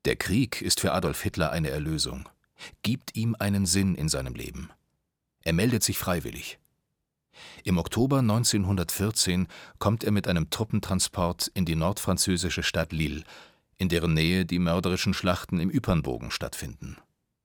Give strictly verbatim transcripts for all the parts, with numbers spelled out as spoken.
Der Krieg ist für Adolf Hitler eine Erlösung, gibt ihm einen Sinn in seinem Leben. Er meldet sich freiwillig. Im Oktober neunzehnhundertvierzehn kommt er mit einem Truppentransport in die nordfranzösische Stadt Lille, in deren Nähe die mörderischen Schlachten im Ypernbogen stattfinden.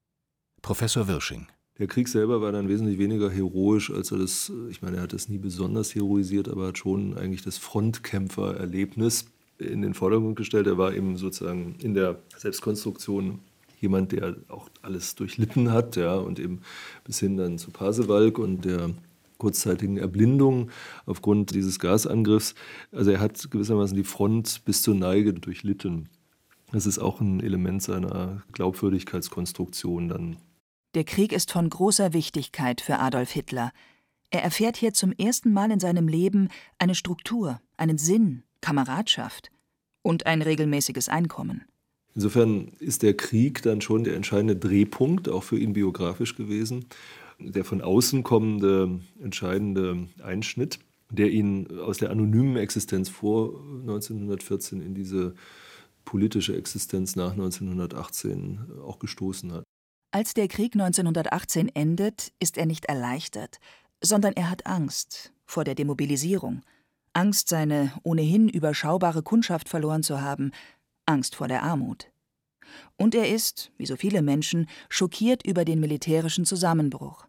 Professor Wirsching: Der Krieg selber war dann wesentlich weniger heroisch, als er das, ich meine, er hat das nie besonders heroisiert, aber hat schon eigentlich das Frontkämpfererlebnis in den Vordergrund gestellt. Er war eben sozusagen in der Selbstkonstruktion jemand, der auch alles durchlitten hat, ja, und eben bis hin dann zu Pasewalk und der kurzzeitigen Erblindung aufgrund dieses Gasangriffs. Also er hat gewissermaßen die Front bis zur Neige durchlitten. Das ist auch ein Element seiner Glaubwürdigkeitskonstruktion dann. Der Krieg ist von großer Wichtigkeit für Adolf Hitler. Er erfährt hier zum ersten Mal in seinem Leben eine Struktur, einen Sinn, Kameradschaft und ein regelmäßiges Einkommen. Insofern ist der Krieg dann schon der entscheidende Drehpunkt, auch für ihn biografisch gewesen. Der von außen kommende, entscheidende Einschnitt, der ihn aus der anonymen Existenz vor neunzehnhundertvierzehn in diese politische Existenz nach neunzehnhundertachtzehn auch gestoßen hat. Als der Krieg neunzehnhundertachtzehn endet, ist er nicht erleichtert, sondern er hat Angst vor der Demobilisierung. Angst, seine ohnehin überschaubare Kundschaft verloren zu haben. Angst vor der Armut. Und er ist, wie so viele Menschen, schockiert über den militärischen Zusammenbruch.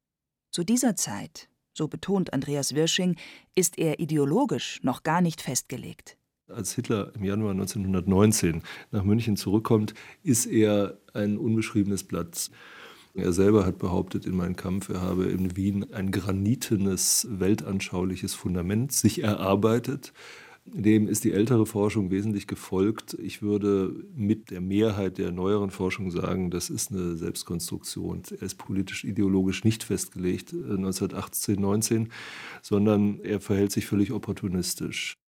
Zu dieser Zeit, so betont Andreas Wirsching, ist er ideologisch noch gar nicht festgelegt. Als Hitler im Januar neunzehnhundertneunzehn nach München zurückkommt, ist er ein unbeschriebenes Blatt. Er selber hat behauptet in Mein Kampf, er habe in Wien ein granitenes, weltanschauliches Fundament sich erarbeitet. Dem ist die ältere Forschung wesentlich gefolgt. Ich würde mit der Mehrheit der neueren Forschung sagen, das ist eine Selbstkonstruktion. Er ist politisch-ideologisch nicht festgelegt, neunzehnhundertachtzehn, neunzehn, sondern er verhält sich völlig opportunistisch.